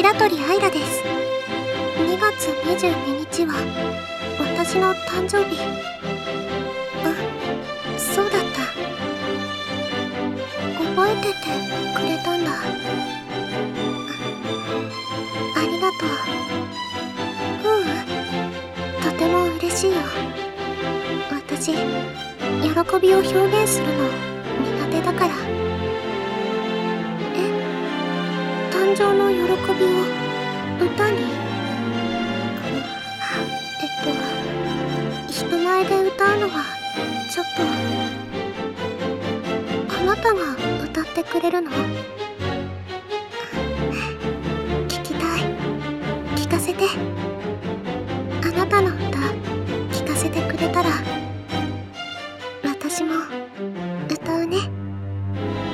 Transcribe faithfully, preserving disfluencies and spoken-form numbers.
白鳥愛らです。にがつにじゅうににちは私の誕生日。あ、そうだった。覚えててくれたんだ。 あ, ありがとう。ううん、とても嬉しいよ。私、喜びを表現するの苦手だから。え、誕生の喜びを歌に？えっと、人前で歌うのはちょっと。あなたが歌ってくれるの？聞きたい。聞かせて。あなたの歌聞かせてくれたら私も歌うね。